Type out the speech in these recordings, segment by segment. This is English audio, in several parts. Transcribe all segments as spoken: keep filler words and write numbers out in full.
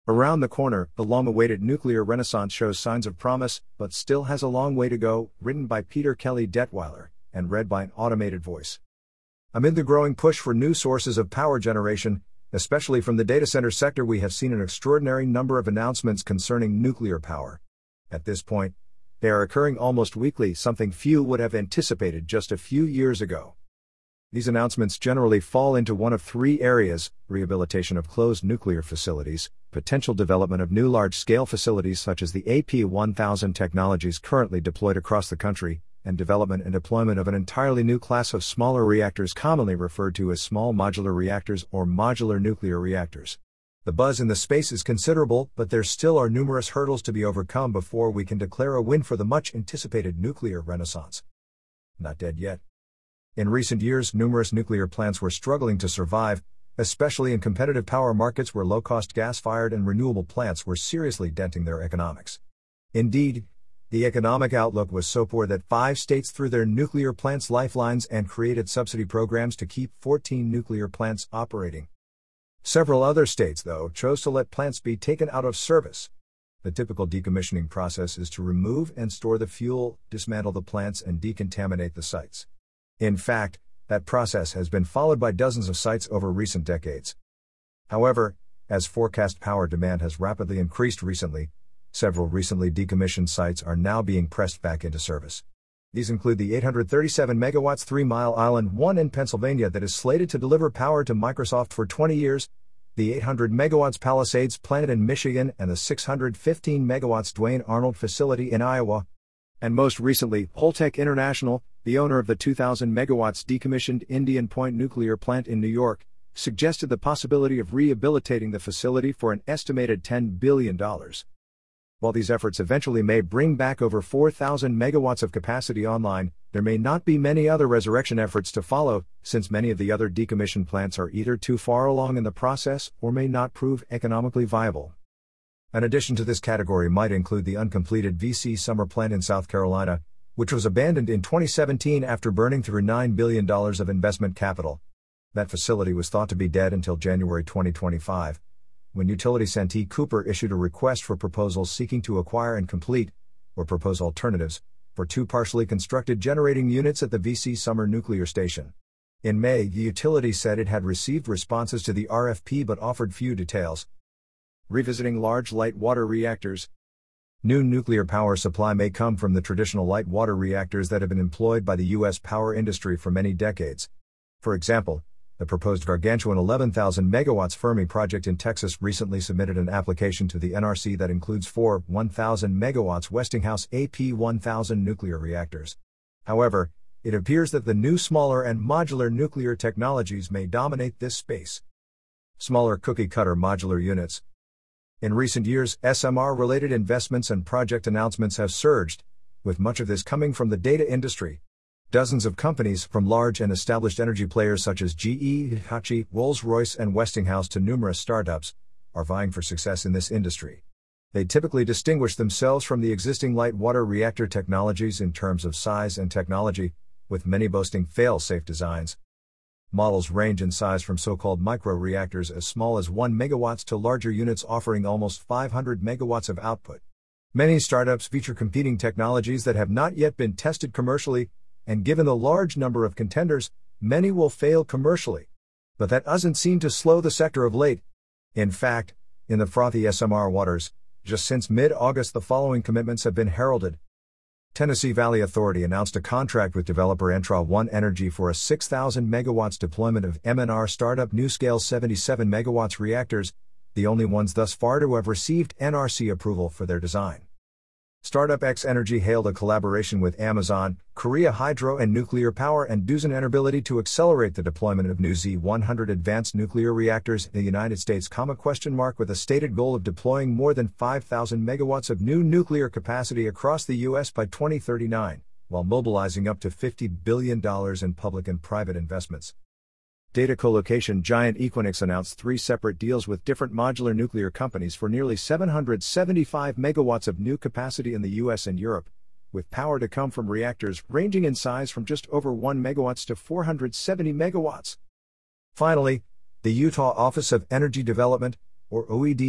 Around the corner, the long-awaited nuclear renaissance shows signs of promise, but still has a long way to go, written by Peter Kelly Detweiler, and read by an automated voice. Amid the growing push for new sources of power generation, especially from the data center sector, we have seen an extraordinary number of announcements concerning nuclear power. At this point, they are occurring almost weekly, something few would have anticipated just a few years ago. These announcements generally fall into one of three areas: rehabilitation of closed nuclear facilities, potential development of new large-scale facilities such as the A P one thousand technologies currently deployed across the country, and development and deployment of an entirely new class of smaller reactors commonly referred to as small modular reactors or modular nuclear reactors. The buzz in the space is considerable, but there still are numerous hurdles to be overcome before we can declare a win for the much-anticipated nuclear renaissance. Not dead yet. In recent years, numerous nuclear plants were struggling to survive, especially in competitive power markets where low-cost gas-fired and renewable plants were seriously denting their economics. Indeed, the economic outlook was so poor that five states threw their nuclear plants lifelines and created subsidy programs to keep fourteen nuclear plants operating. Several other states, though, chose to let plants be taken out of service. The typical decommissioning process is to remove and store the fuel, dismantle the plants, and decontaminate the sites. In fact, that process has been followed by dozens of sites over recent decades. However, as forecast power demand has rapidly increased recently, several recently decommissioned sites are now being pressed back into service. These include the eight hundred thirty-seven megawatts Three Mile Island one in Pennsylvania that is slated to deliver power to Microsoft for twenty years, the eight hundred megawatts Palisades plant in Michigan, and the six hundred fifteen megawatts Duane Arnold facility in Iowa. And most recently, Holtec International, the owner of the two thousand megawatts decommissioned Indian Point nuclear plant in New York, suggested the possibility of rehabilitating the facility for an estimated ten billion dollars. While these efforts eventually may bring back over four thousand megawatts of capacity online, there may not be many other resurrection efforts to follow, since many of the other decommissioned plants are either too far along in the process or may not prove economically viable. An addition to this category might include the uncompleted V C Summer plant in South Carolina, which was abandoned in twenty seventeen after burning through nine billion dollars of investment capital. That facility was thought to be dead until January twenty twenty-five, when utility Santee Cooper issued a request for proposals seeking to acquire and complete, or propose alternatives, for two partially constructed generating units at the V C Summer nuclear station. In May, the utility said it had received responses to the R F P but offered few details. Revisiting large light water reactors. New nuclear power supply may come from the traditional light water reactors that have been employed by the U S power industry for many decades. For example, the proposed gargantuan eleven thousand megawatts Fermi project in Texas recently submitted an application to the N R C that includes four one thousand megawatts Westinghouse A P one thousand nuclear reactors. However, it appears that the new smaller and modular nuclear technologies may dominate this space. Smaller cookie-cutter modular units. In recent years, S M R-related investments and project announcements have surged, with much of this coming from the data industry. Dozens of companies, from large and established energy players such as G E, Hitachi, Rolls-Royce, and Westinghouse to numerous startups, are vying for success in this industry. They typically distinguish themselves from the existing light water reactor technologies in terms of size and technology, with many boasting fail-safe designs. Models range in size from so-called micro-reactors as small as one megawatt to larger units offering almost five hundred megawatts of output. Many startups feature competing technologies that have not yet been tested commercially, and given the large number of contenders, many will fail commercially. But that doesn't seem to slow the sector of late. In fact, in the frothy S M R waters, just since mid-August the following commitments have been heralded. Tennessee Valley Authority announced a contract with developer Entra One Energy for a six thousand megawatts deployment of M N R startup NuScale seventy-seven megawatts reactors, the only ones thus far to have received N R C approval for their design. Startup X Energy hailed a collaboration with Amazon, Korea Hydro and Nuclear Power and Doosan Enerbility to accelerate the deployment of new Z one hundred advanced nuclear reactors in the United States, question mark, with a stated goal of deploying more than five thousand megawatts of new nuclear capacity across the U S by twenty thirty-nine, while mobilizing up to fifty billion dollars in public and private investments. Data colocation giant Equinix announced three separate deals with different modular nuclear companies for nearly seven hundred seventy-five megawatts of new capacity in the U S and Europe, with power to come from reactors ranging in size from just over one megawatt to four hundred seventy megawatts. Finally, the Utah Office of Energy Development, or O E D,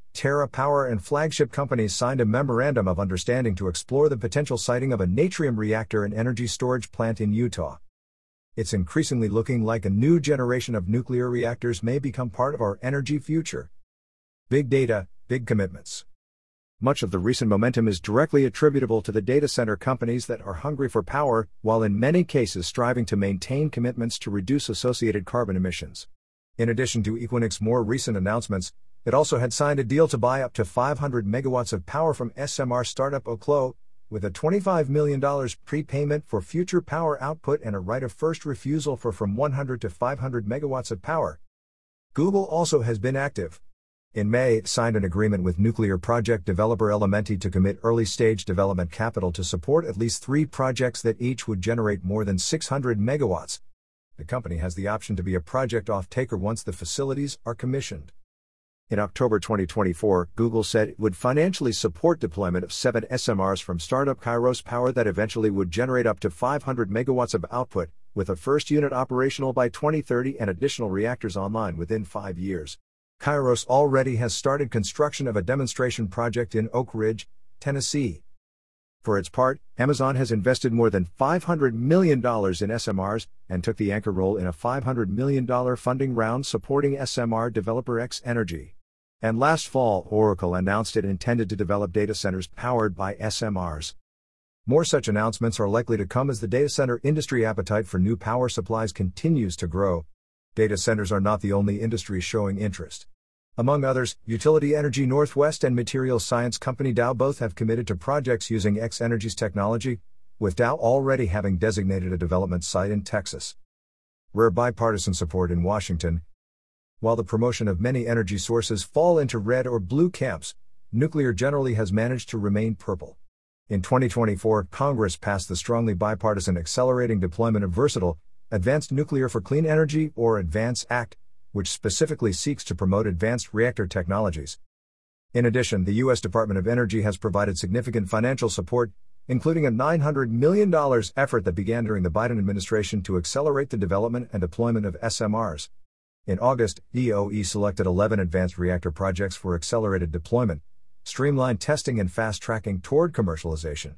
TerraPower and flagship companies signed a memorandum of understanding to explore the potential siting of a Natrium reactor and energy storage plant in Utah. It's increasingly looking like a new generation of nuclear reactors may become part of our energy future. Big data, big commitments. Much of the recent momentum is directly attributable to the data center companies that are hungry for power, while in many cases striving to maintain commitments to reduce associated carbon emissions. In addition to Equinix's more recent announcements, it also had signed a deal to buy up to five hundred megawatts of power from S M R startup Oklo, with a twenty-five million dollars prepayment for future power output and a right of first refusal for from one hundred to five hundred megawatts of power. Google also has been active. In May, it signed an agreement with nuclear project developer Elementi to commit early-stage development capital to support at least three projects that each would generate more than six hundred megawatts. The company has the option to be a project off-taker once the facilities are commissioned. In October twenty twenty-four, Google said it would financially support deployment of seven S M Rs from startup Kairos Power that eventually would generate up to five hundred megawatts of output, with a first unit operational by twenty thirty and additional reactors online within five years. Kairos already has started construction of a demonstration project in Oak Ridge, Tennessee. For its part, Amazon has invested more than five hundred million dollars in S M Rs and took the anchor role in a five hundred million dollars funding round supporting S M R developer X Energy. And last fall, Oracle announced it intended to develop data centers powered by S M Rs. More such announcements are likely to come as the data center industry appetite for new power supplies continues to grow. Data centers are not the only industry showing interest. Among others, Utility Energy Northwest and materials science company Dow both have committed to projects using X Energy's technology, with Dow already having designated a development site in Texas. Rare bipartisan support in Washington. While the promotion of many energy sources fall into red or blue camps, nuclear generally has managed to remain purple. In twenty twenty-four, Congress passed the strongly bipartisan Accelerating Deployment of Versatile, Advanced Nuclear for Clean Energy or ADVANCE Act, which specifically seeks to promote advanced reactor technologies. In addition, the U S Department of Energy has provided significant financial support, including a nine hundred million dollars effort that began during the Biden administration to accelerate the development and deployment of S M Rs. In August, D O E selected eleven advanced reactor projects for accelerated deployment, streamlined testing and fast-tracking toward commercialization.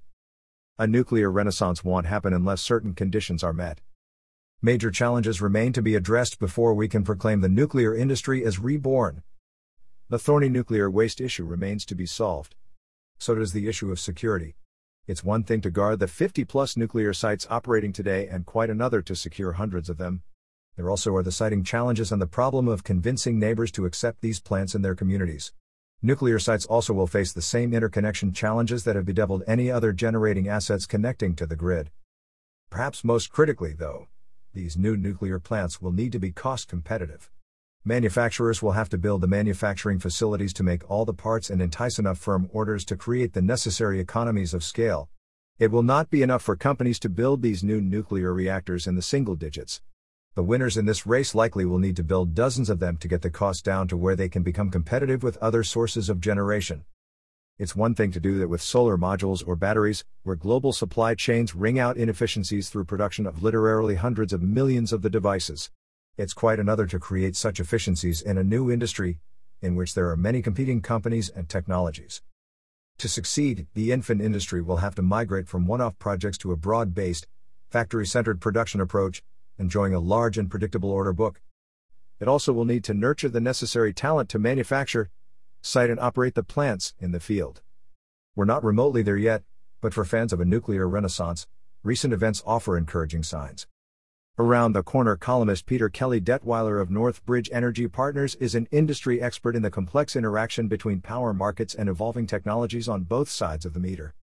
A nuclear renaissance won't happen unless certain conditions are met. Major challenges remain to be addressed before we can proclaim the nuclear industry as reborn. The thorny nuclear waste issue remains to be solved. So does the issue of security. It's one thing to guard the fifty-plus nuclear sites operating today and quite another to secure hundreds of them. There also are the siting challenges and the problem of convincing neighbors to accept these plants in their communities. Nuclear sites also will face the same interconnection challenges that have bedeviled any other generating assets connecting to the grid. Perhaps most critically, though, these new nuclear plants will need to be cost competitive. Manufacturers will have to build the manufacturing facilities to make all the parts and entice enough firm orders to create the necessary economies of scale. It will not be enough for companies to build these new nuclear reactors in the single digits. The winners in this race likely will need to build dozens of them to get the cost down to where they can become competitive with other sources of generation. It's one thing to do that with solar modules or batteries, where global supply chains wring out inefficiencies through production of literally hundreds of millions of the devices. It's quite another to create such efficiencies in a new industry, in which there are many competing companies and technologies. To succeed, the infant industry will have to migrate from one-off projects to a broad-based, factory-centered production approach, enjoying a large and predictable order book. It also will need to nurture the necessary talent to manufacture, site and operate the plants in the field. We're not remotely there yet, but for fans of a nuclear renaissance, recent events offer encouraging signs. Around the Corner columnist Peter Kelly Detweiler of Northbridge Energy Partners is an industry expert in the complex interaction between power markets and evolving technologies on both sides of the meter.